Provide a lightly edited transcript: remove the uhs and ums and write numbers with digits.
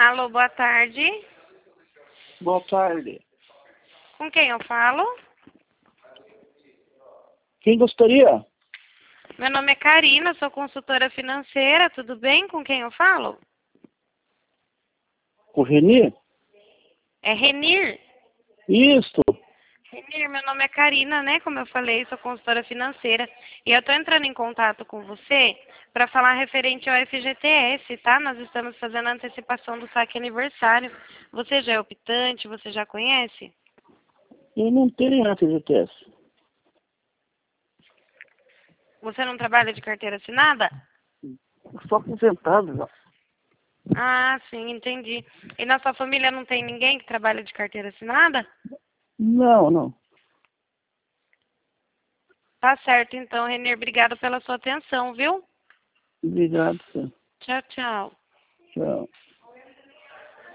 Alô, boa tarde. Boa tarde. Com quem eu falo? Quem gostaria? Meu nome é Karina, sou consultora financeira, tudo bem? Com quem eu falo? O Reni? É Renir? Isso. Renir, meu nome é Karina, né? Como eu falei, sou consultora financeira. E eu tô entrando em contato com você para falar referente ao FGTS, tá? Nós estamos fazendo a antecipação do saque aniversário. Você já é optante? Você já conhece? Eu não tenho FGTS. Você não trabalha de carteira assinada? Eu sou aposentado já. Ah, sim, entendi. E na sua família não tem ninguém que trabalha de carteira assinada? Não. Tá certo, então, Renner. Obrigada pela sua atenção, viu? Obrigado, senhor. Tchau, tchau. Tchau.